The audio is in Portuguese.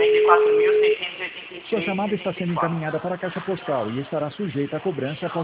44.683. Sua chamada está sendo encaminhada para a caixa postal e estará sujeita a cobrança após